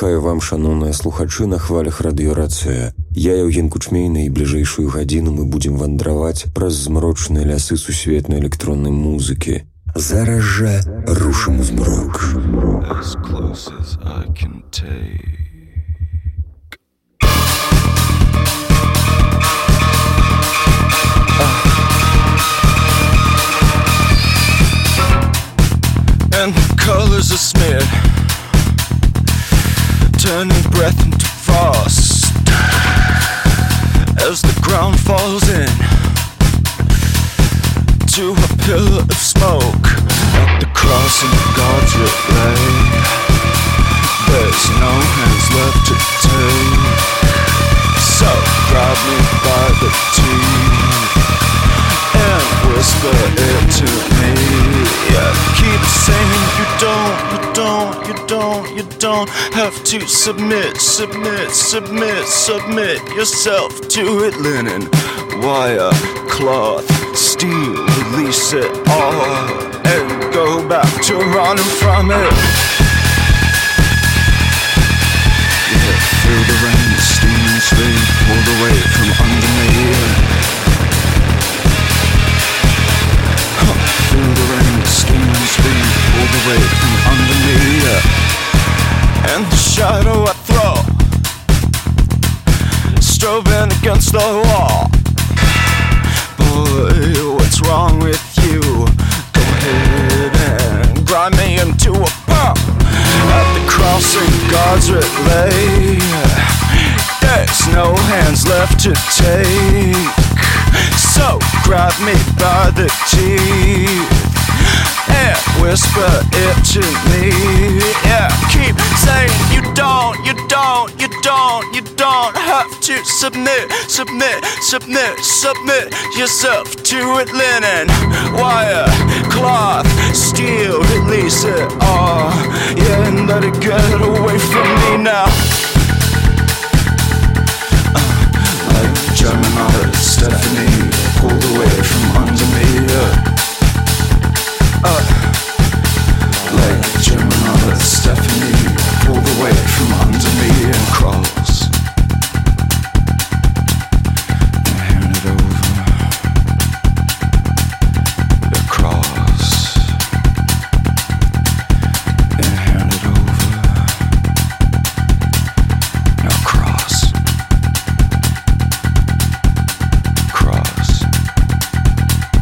Вітаю вам, шаноўныя слухачы, на хвалях радыёрацыя. Я Евген Кучмейна, і бліжэйшую гадзіну мы будзем вандраваць праз змрочныя лясы сусветнай электроннай музыкі. Зараз жа рушым у змрок. As close as I can take. And the colors are smeared, turning breath into frost as the ground falls in to a pillar of smoke. At the crossing of God's relay, there's no hands left to take. So grab me by the teeth and whisper it to me. Yeah, keep saying you don't have to submit yourself to it. Linen, wire, cloth, steel, release it all and go back to running from it. Yeah, feel the rain, steam and sleep pulled away from under me. Feel the rain, steam and sleep pulled away from under me. And the shadow I throw, strobing against the wall. Boy, what's wrong with you? Go ahead and grind me into a pump. At the crossing God's relay, there's no hands left to take. So grab me by the teeth and whisper it to me. Yeah, keep saying you don't have to submit yourself to it. Linen, wire, cloth, steel, release it all. Yeah, and let it get away from me now. Like German artist Stephanie pulled away from under me. Like German artist Stephanie pulled away from under me and crawls and hand it over across and hand it over across. Cross.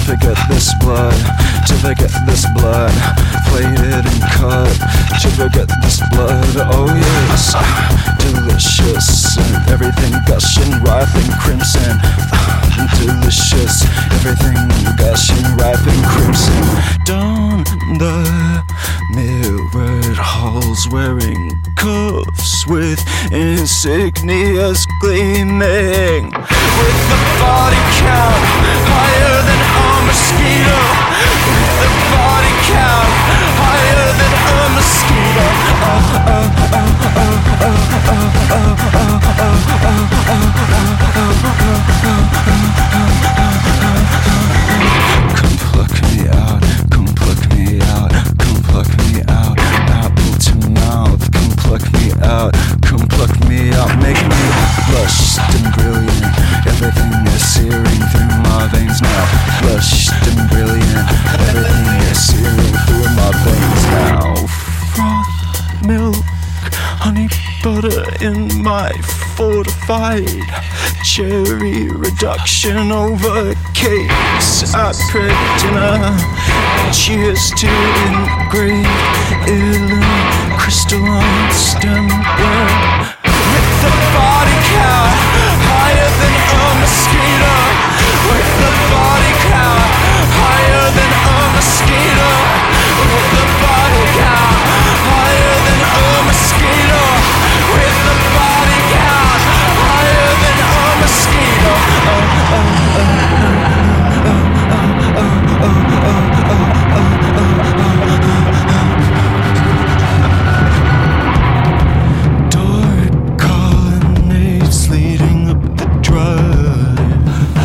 they get this blood, till they get this blood, plated and cut, till they get this blood. Oh yes, delicious, and everything gushing, ripe and crimson. Delicious, everything gushing, ripe and crimson. Down the mirrored halls, wearing cuffs with insignias gleaming, with the body count higher than a mosquito, with the body count higher than a mosquito. Come pluck me out, come pluck me out, come pluck me out, apple to mouth. Come pluck me out, come pluck me out, make me flushed and brilliant. Everything is searing through my veins now. Flushed and brilliant, everything is searing through my veins now. Froth, milk, honey, butter in my fortified cherry reduction over cakes at dinner. Cheers to engraved illumined crystalline stemware, with the body count higher than a mosquito, with the body count higher than a mosquito, with the body count higher than a mosquito, with the body count higher than a mosquito. Dark colonnades leading up the drive,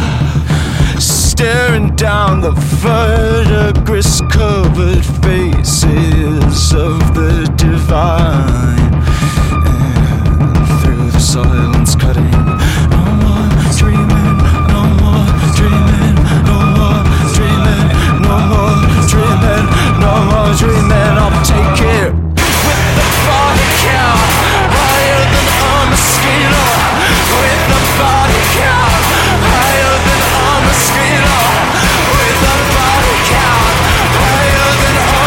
staring down the verdigris covered faces of the divine, and through the silence cutting, no more dreaming, no more dreaming, no more dreaming, no more dreaming, no more dreaming. I'll take it with the body count higher than a mosquito, with the body count higher than a mosquito, with the body count higher than a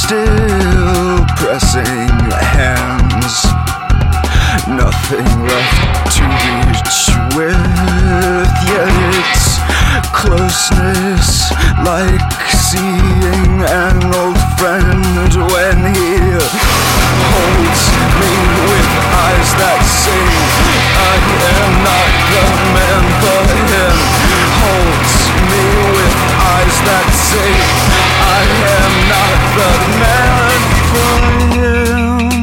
still pressing hands. Nothing left to reach with, yet it's closeness, like seeing an old friend when he holds me with eyes that sing. I am not the man for him. Holds me with eyes that sing. I am not the man for him.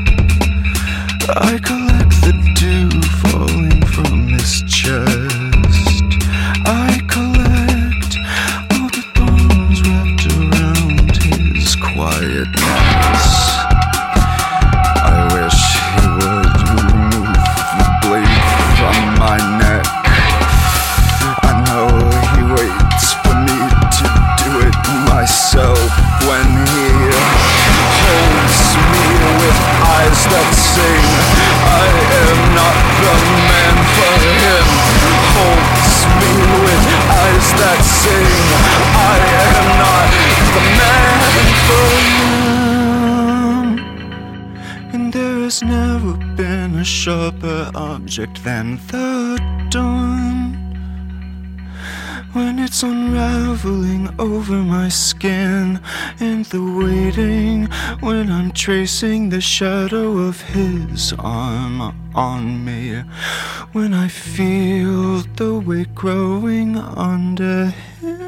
I collect the dew falling from his chest. I collect all the bones wrapped around his quietness. I wish he would remove the blade from my neck. I know he waits for me to do it myself when he holds me with eyes that sing. I am not the man for him. Holds me with eyes that sing. I am not the man for him. And there has never been a sharper object than the dawn, when it's unraveling over my skin, and the waiting when I'm tracing the shadow of his arm on me, when I feel the weight growing under him.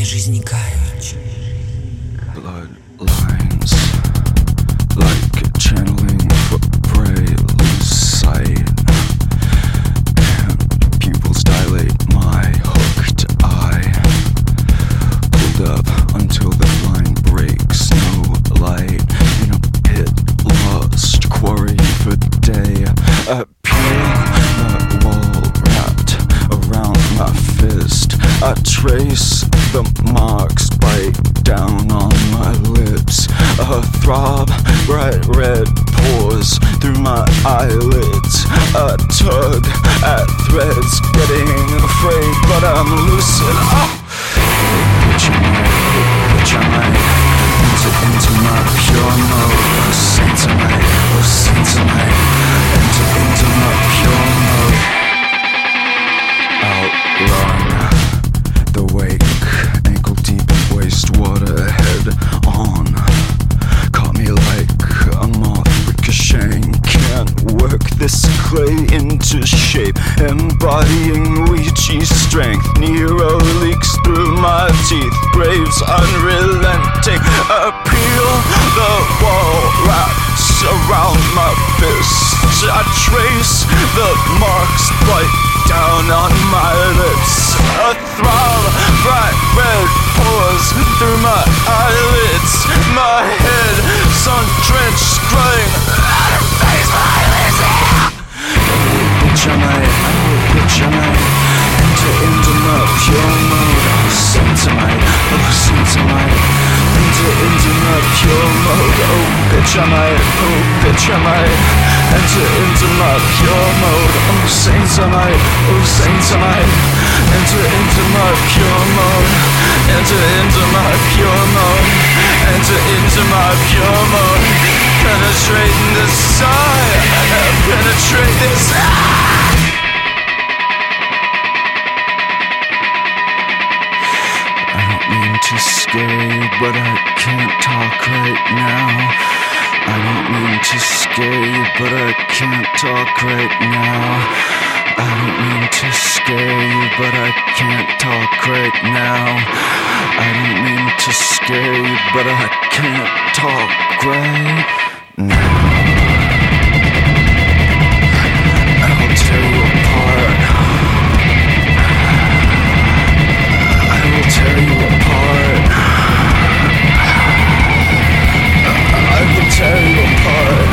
жизни каючи. Bloodlines, like channeling for prey, lose sight, and pupils dilate, my hooked eye, pulled up until the line breaks, no light, in a pit, lost, quarrying for day, appeal, the wall wrapped around my fist, I trace the marks, bite down on my lips, a throb, bright red pours through my eyelids, a tug at threads, getting afraid, but I'm lucid. Oh! Which am I? Into my pure mode. Oh, saint am I? Oh, saint am I? Into my pure mode. Outrun the wake, ankle deep in wastewater, head on. Caught me like a moth ricocheting. Can't work this clay into shape, embodying Ouija strength. Nero leaks through my teeth, braves unrelenting. Appeal, the wall wraps around my fists. I trace the marks, bite down on my lips. A throb, bright red pours through my eyelids. My head sunk, drenched, crying out of face, my lips. Bitch am I? Bitch am I? Enter into my pure mode. Oh, saint am I? Oh, saint am I? Enter into my pure mode. Oh, bitch am I? Oh, bitch am I? Enter into my pure mode. Oh, saint am I? Oh, saint am I? Enter into my pure mode. Enter into my pure mode. Enter into my pure mode. Penetrating the side. Penetrate this. I don't mean to scare you, but I can't talk right now. I don't mean to scare you, but I can't talk right now. I don't mean to scare you, but I can't talk right now. I don't mean to scare you, but I can't talk right now. I'll tear you apart. I will tear you apart. I will tear you apart.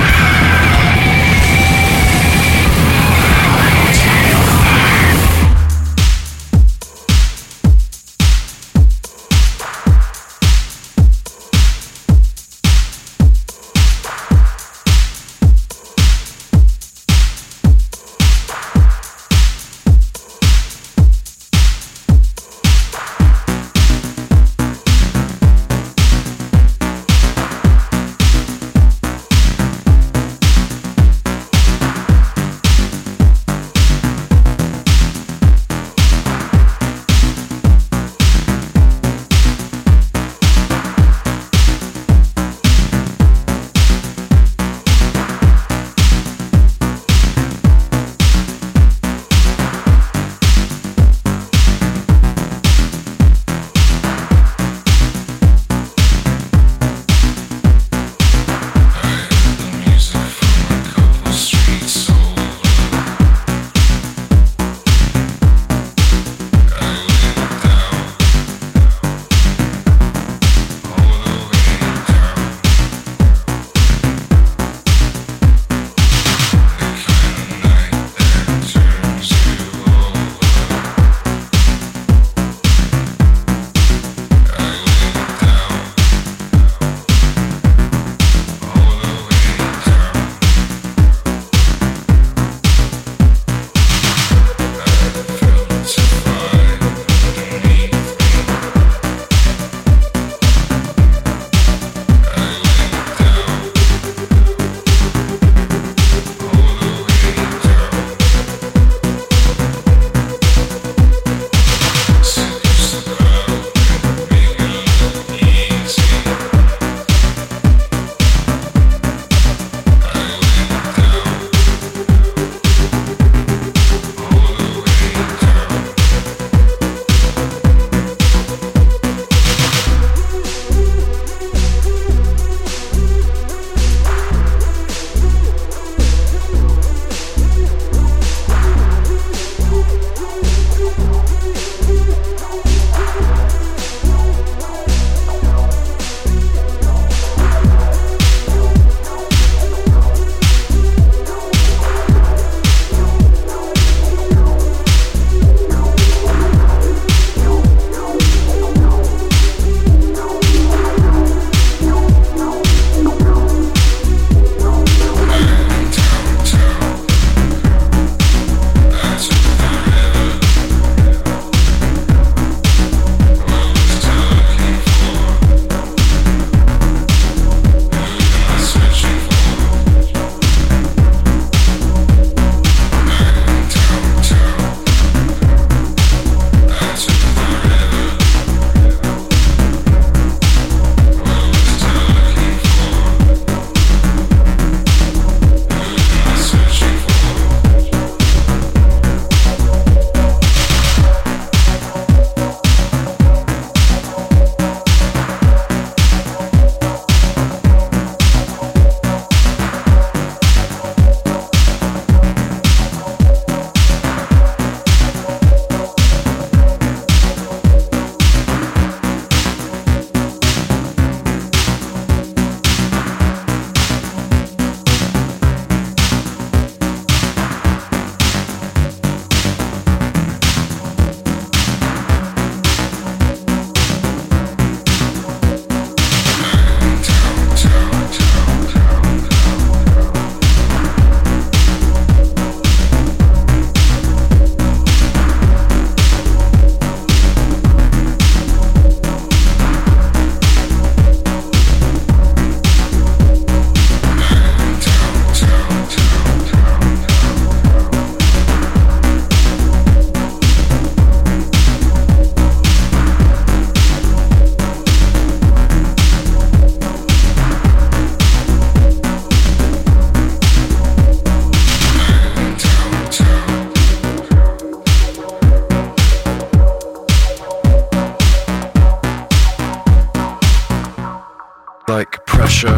pressure,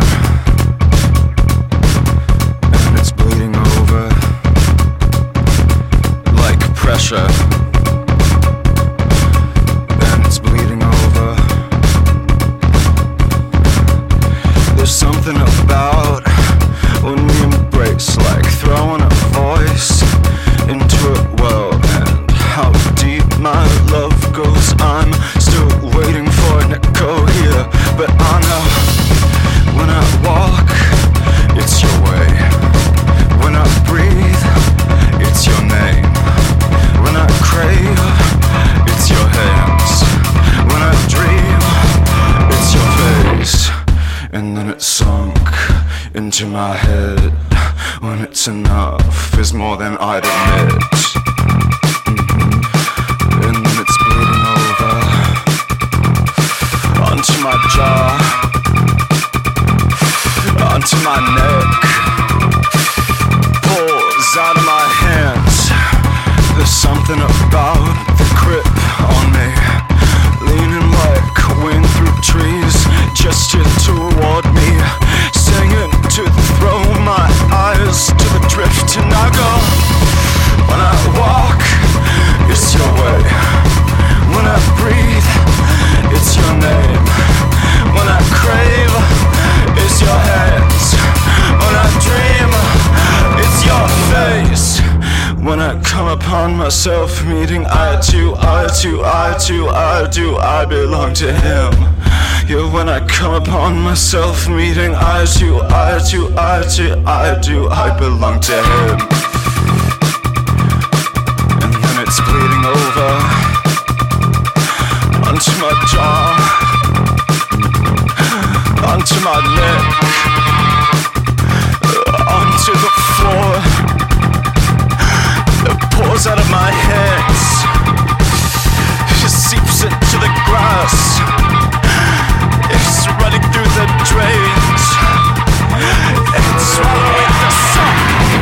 and it's bleeding over like pressure, and it's bleeding over. There's something about when we embrace, like throwing a voice into a well, and how deep my love goes. I'm still waiting for an echo here, but I know when I walk, it's your way. When I breathe, it's your name. When I crave, it's your hands. When I dream, it's your face. And then it sunk into my head. When it's enough is more than I'd admit. And then it's bleeding over onto my jaw, onto my neck, pours out of my hands. There's something about the grip on me, leaning like wind through trees, gesture toward me, singing to throw my eyes to the drift. And I go, when I walk, it's your way. When I breathe, it's your name. When I crave, it's your hands. When I dream, it's your face. When I come upon myself meeting eye to eye to eye to eye, do I belong to him? Yeah, when I come upon myself meeting eye to eye to eye to eye, do I belong to him? And then it's bleeding over onto my jaw, onto my neck, onto the floor. It pours out of my hands, it seeps into the grass, it's running through the drains, it's swallowing the sun.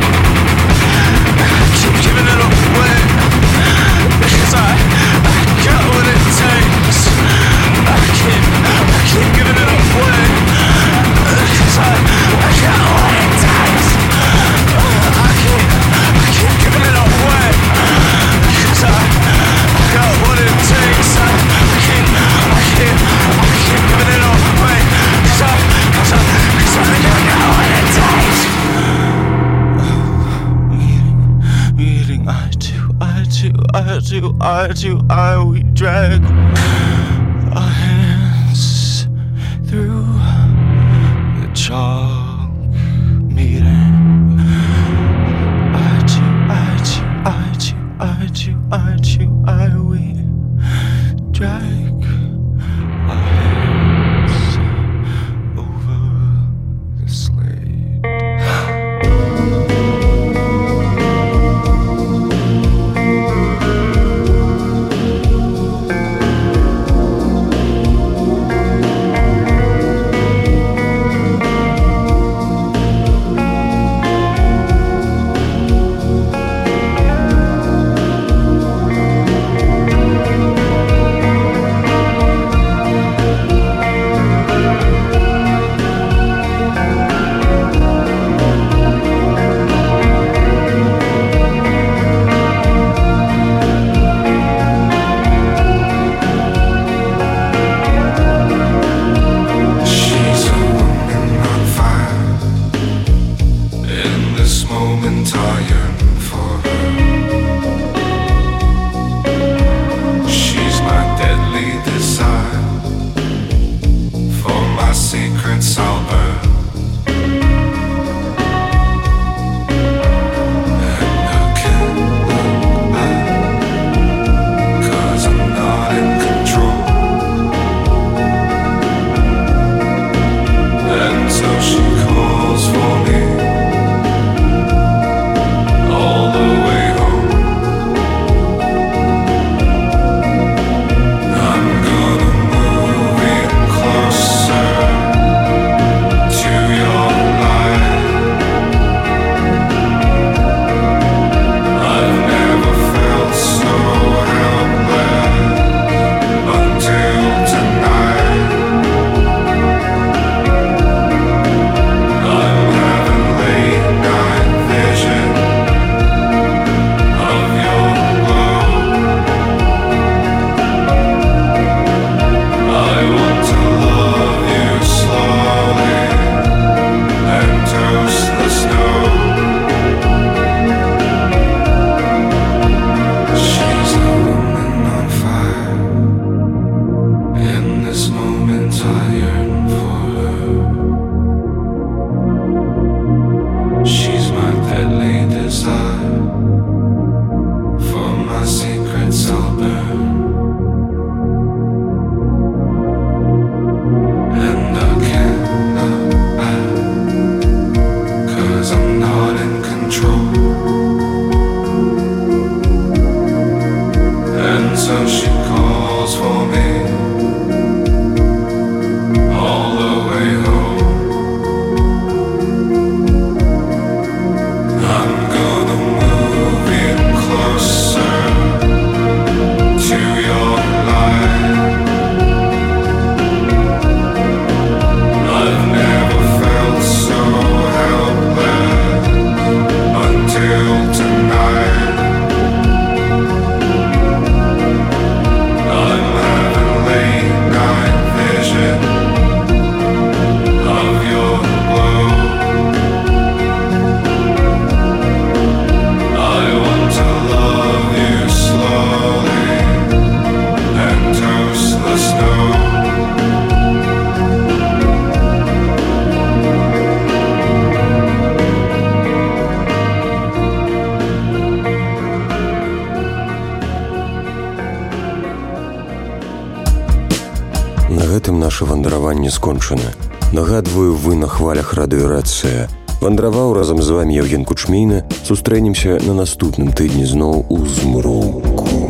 I keep giving it away, because I got what it takes. I keep giving it away, because I got what it takes. I keep giving it away, because I got what it takes. I keep giving it away, because I got what it takes. Meeting eye to eye, we drag our hands through the chalk. Meeting eye to eye, we drag our hands over the slate. To На гэтым наша вандраванне скончана. Нагадваю, вы на хвалях радыёрацыя. Вандраваў разам з вамі Яўген Кучмейна. Сустрэнемся на наступным тыдні зноў у змроўку.